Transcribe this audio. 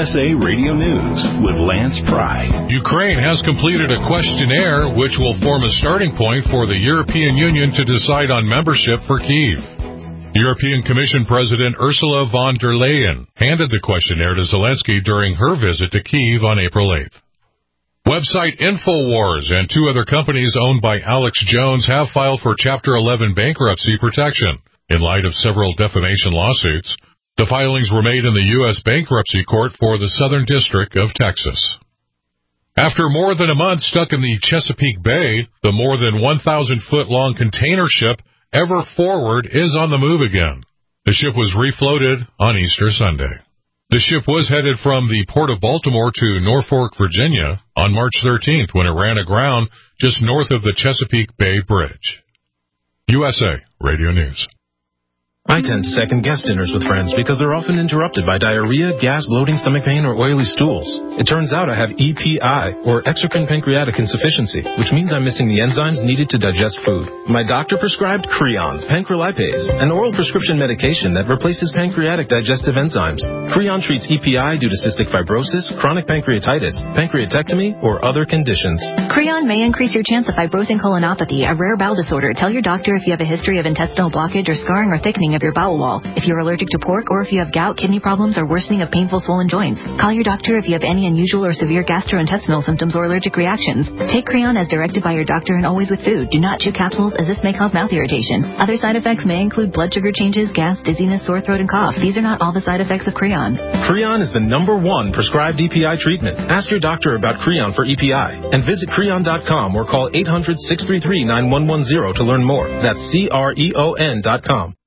USA Radio News with Lance Pry. Ukraine has completed a questionnaire which will form a starting point for the European Union to decide on membership for Kyiv. European Commission President Ursula von der Leyen handed the questionnaire to Zelensky during her visit to Kyiv on April 8th. Website InfoWars and two other companies owned by Alex Jones have filed for Chapter 11 bankruptcy protection in light of several defamation lawsuits. The filings were made in the U.S. Bankruptcy Court for the Southern District of Texas. After more than a month stuck in the Chesapeake Bay, the more than 1,000-foot-long container ship Ever Forward is on the move again. The ship was refloated on Easter Sunday. The ship was headed from the Port of Baltimore to Norfolk, Virginia on March 13th when it ran aground just north of the Chesapeake Bay Bridge. USA Radio News. I tend to second-guess dinners with friends because they're often interrupted by diarrhea, gas, bloating, stomach pain, or oily stools. It turns out I have EPI, or exocrine pancreatic insufficiency, which means I'm missing the enzymes needed to digest food. My doctor prescribed Creon, pancrelipase, an oral prescription medication that replaces pancreatic digestive enzymes. Creon treats EPI due to cystic fibrosis, chronic pancreatitis, pancreatectomy, or other conditions. Creon may increase your chance of fibrosing colonopathy, a rare bowel disorder. Tell your doctor if you have a history of intestinal blockage or scarring or thickening of your bowel wall, if you're allergic to pork, or if you have gout, kidney problems, or worsening of painful swollen joints. Call your doctor if you have any unusual or severe gastrointestinal symptoms or allergic reactions. Take Creon as directed by your doctor and always with food. Do not chew capsules as this may cause mouth irritation. Other side effects may include blood sugar changes, gas, dizziness, sore throat, and cough. These are not all the side effects of Creon. Creon is the #1 prescribed EPI treatment. Ask your doctor about Creon for EPI and visit Creon.com or call 800-633-9110 to learn more. That's CREON.com.